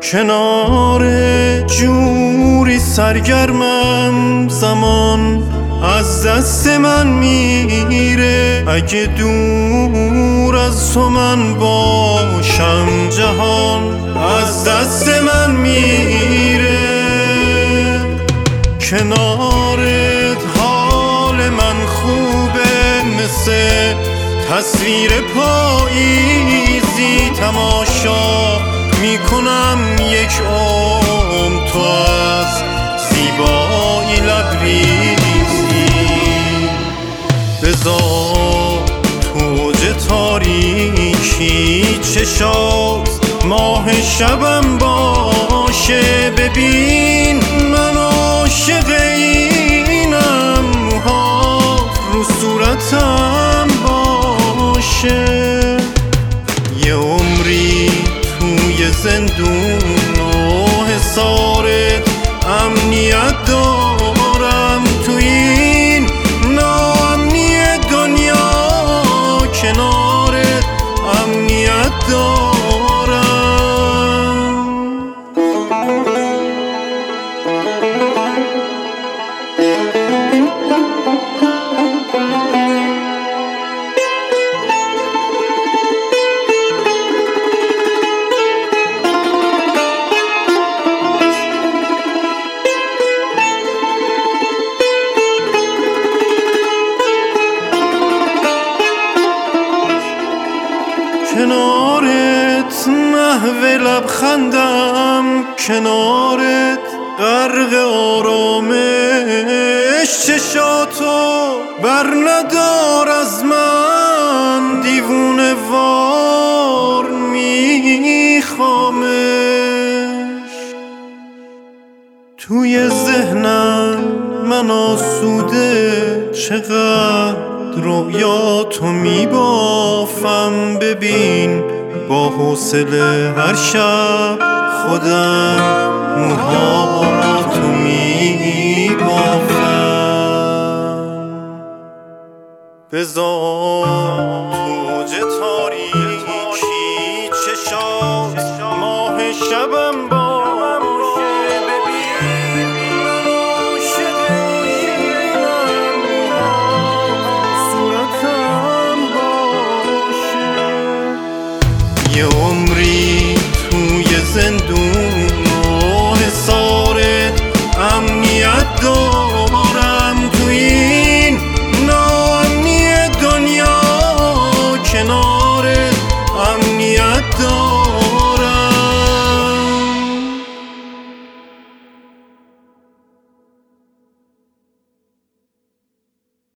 کنار جوری سرگرمم، زمان از دست من میره. اگه دور از تو من باشم، جهان از دست من میره. کنارت حال من خوبه، مثل تصویر پاییزی تماشا میکنم یک عمر تو از زیبایی لبریزی. بذار توج تاریکی چشات ماه شبم باشه، ببین من عاشق اینم، موهات رو صورتم باشه. یه عمری توی زندون و حصارت امنیت دارم، توی این ناامنی دنیا کنارت امنیت دارم. کنارت محو لبخندم، کنارت غرق آرامش. چشاتو بر ندار از من، دیوونه وار میخوامش. توی ذهنم من آسوده، چقدر رویاتو میبافم. ببین با حوصله هر شب خودم موهاتو میبافم. بذار توج تاریکی چشات ماه شبم باشه، ببین من عاشق اینم، صورتم باشه. یه عمری توی زندون و حصارت امنیت دارم، توی این ناامنی دنیا کنارت امنیت دارم.